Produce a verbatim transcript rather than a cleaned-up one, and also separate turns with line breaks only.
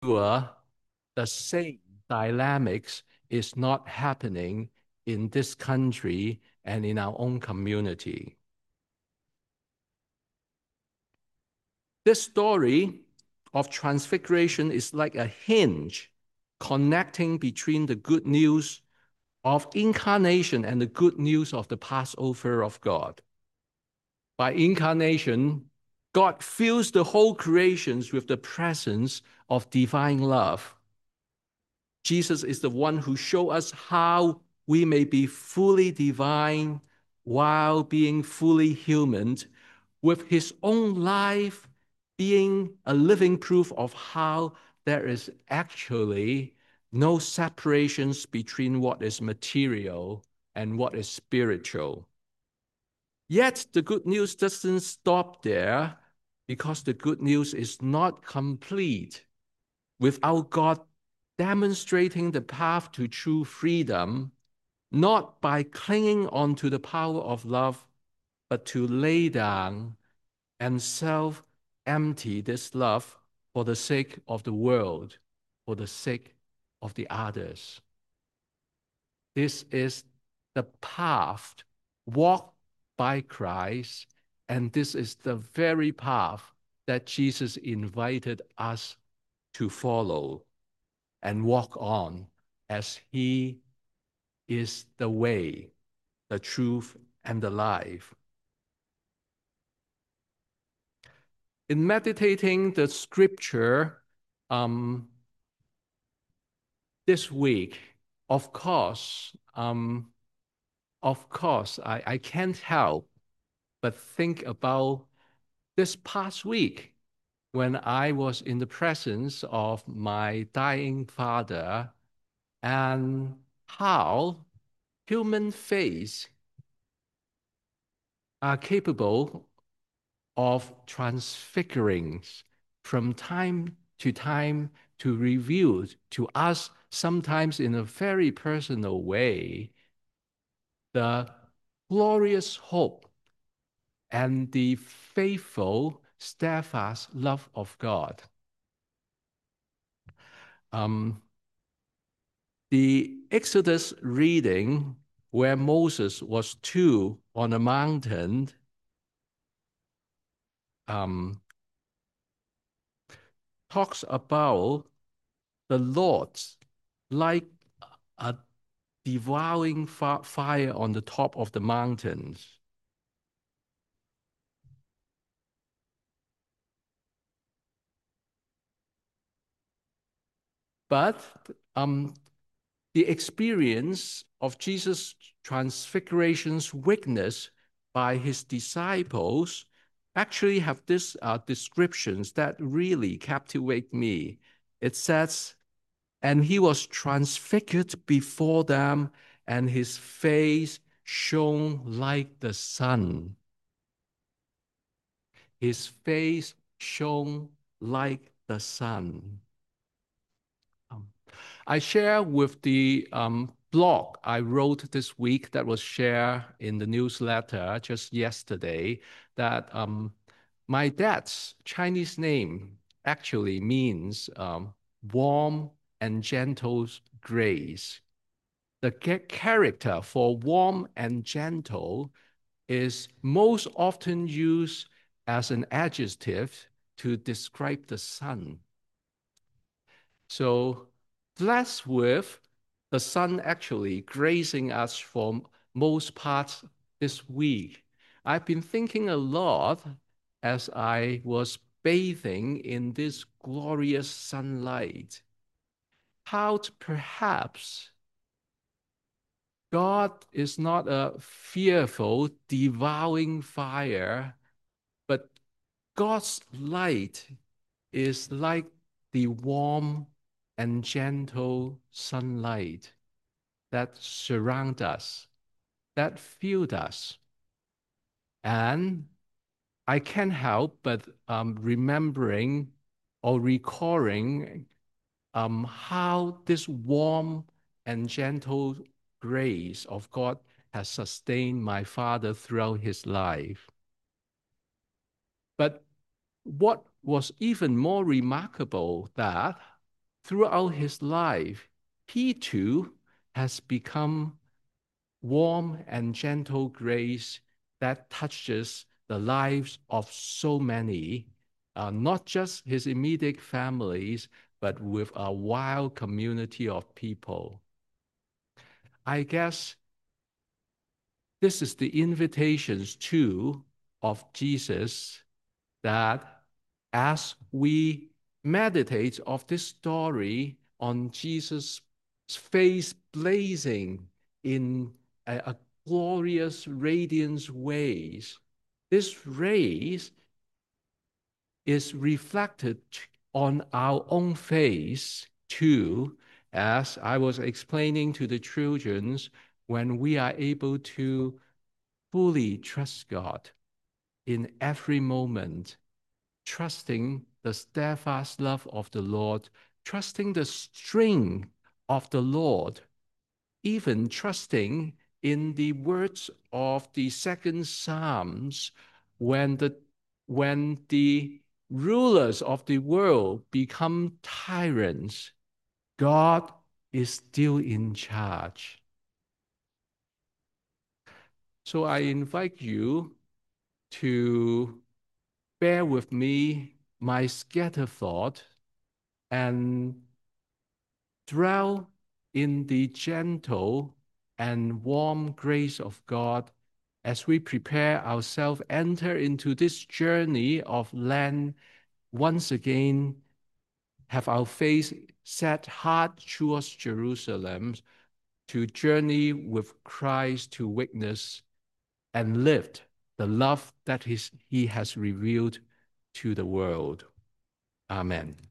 sure the same dynamics is not happening in this country and in our own community. This story of transfiguration is like a hinge connecting between the good news of incarnation and the good news of the Passover of God. By incarnation, God fills the whole creations with the presence of divine love. Jesus is the one who shows us how we may be fully divine while being fully human, with his own life being a living proof of how there is actually no separations between what is material and what is spiritual. Yet the good news doesn't stop there, because the good news is not complete without God demonstrating the path to true freedom, not by clinging on to the power of love, but to lay down and self-empty this love for the sake of the world, for the sake of the others. This is the path walked by Christ, and this is the very path that Jesus invited us to follow and walk on, as he is the way, the truth, and the life. In meditating the scripture um, this week, of course, um, of course, I, I can't help but think about this past week when I was in the presence of my dying father, and how human faces are capable of transfiguring from time to time to reveal to us, sometimes in a very personal way, the glorious hope and the faithful, steadfast love of God. Um, the Exodus reading, where Moses was two on a mountain, um, talks about the Lord like a devouring fire on the top of the mountains. But um, the experience of Jesus' transfiguration's witness by his disciples actually have this uh, descriptions that really captivate me. It says, and he was transfigured before them, and his face shone like the sun. His face shone like the sun. Um, I share with the um, blog I wrote this week that was shared in the newsletter just yesterday, that um, my dad's Chinese name actually means um, warm and gentle grace. The character for warm and gentle is most often used as an adjective to describe the sun. So blessed with the sun actually gracing us for most parts this week. I've been thinking a lot as I was bathing in this glorious sunlight, how perhaps God is not a fearful, devouring fire, but God's light is like the warm and gentle sunlight that surround us, that fill us. And I can't help but um, remembering or recalling um, how this warm and gentle grace of God has sustained my father throughout his life. But what was even more remarkable that throughout his life, he too has become warm and gentle grace that touches the lives of so many, uh, not just his immediate families, but with a wild community of people. I guess this is the invitations too of Jesus, that as we meditate of this story on Jesus' face blazing in a, a glorious radiance ways, this rays is reflected on our own face too, as I was explaining to the children, when we are able to fully trust God in every moment, trusting the steadfast love of the Lord, trusting the strength of the Lord, even trusting in the words of the second Psalms, when the, when the rulers of the world become tyrants, God is still in charge. So I invite you to bear with me my scattered thought and dwell in the gentle and warm grace of God as we prepare ourselves, enter into this journey of Lent, once again have our face set hard towards Jerusalem, to journey with Christ to witness and live the love that he has revealed to the world. Amen.